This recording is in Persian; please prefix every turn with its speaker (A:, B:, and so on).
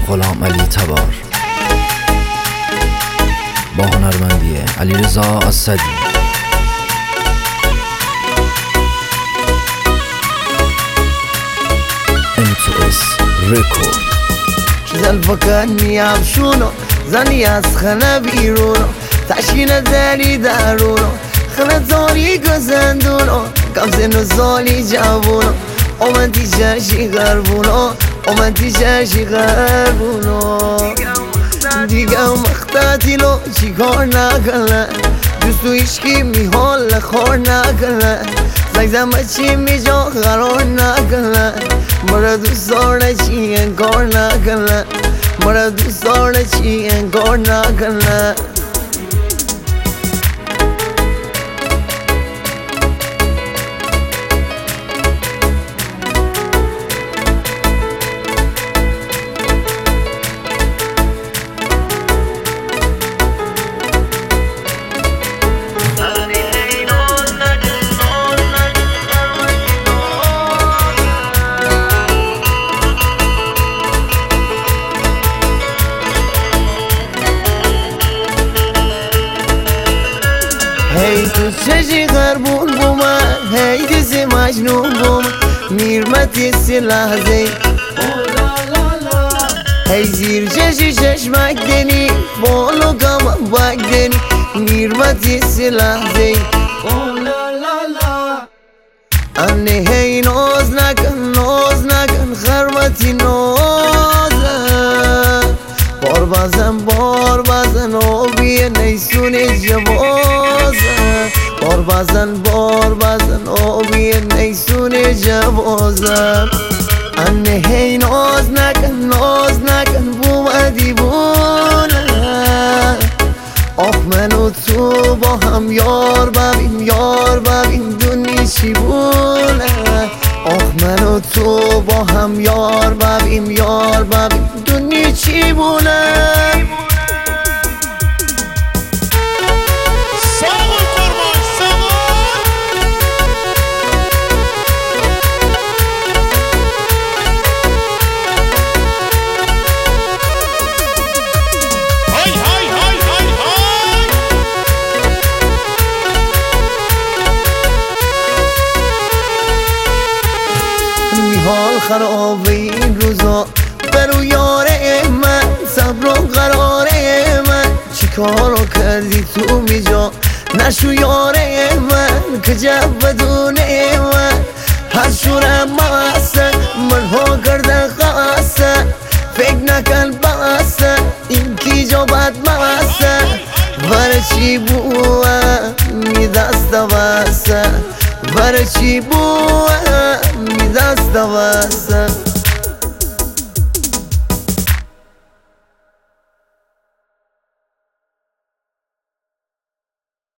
A: غلام علی تبار با هنرمندی علیرضا اسدی. M2S Record.
B: زلفك اني عبشونه زني اسخنه بیرونه تشکین دری درونه خنه زاری گزندونه کم سن و سالی جوونه اومدی جرشی غربونه اومدی جرشی غربونه دیگه مختاتی لو چی کار نکنه دوستو ایشکی میحال خور نکنه زنگزمه چی میجا قرار نکنه مرا دوست داره چی انکار نکنه مرا دوست داره چی انکار نکنه. هی تو چشی غربون بومن هی دیزی مجنون بومن میرمتی سی لحظه هی زیر چشی چشمک دنی بالو کم بک دنی میرمتی سی لحظه انه هی ناز نکن خرمتی نازن بار بازن او بیه نیسون جوازن بار بازن او بیه نیسون جوازن انه هی ناز نکن بومدی بونه آخ من و تو با هم یار ببین دونی چی بونه آخ من و تو با هم یار ببین دونی چی بونه. حال خرابه این روزا برو یاره من صبر و قراره من چی کارو کردی تو میجا نشو یاره من که جب بدونه من هر شورم ماسه منها کرده خاصه فکر نکن باسه این کی جا بد ماسه برای چی بوه می دست واسه برای چی بوه می دست واسه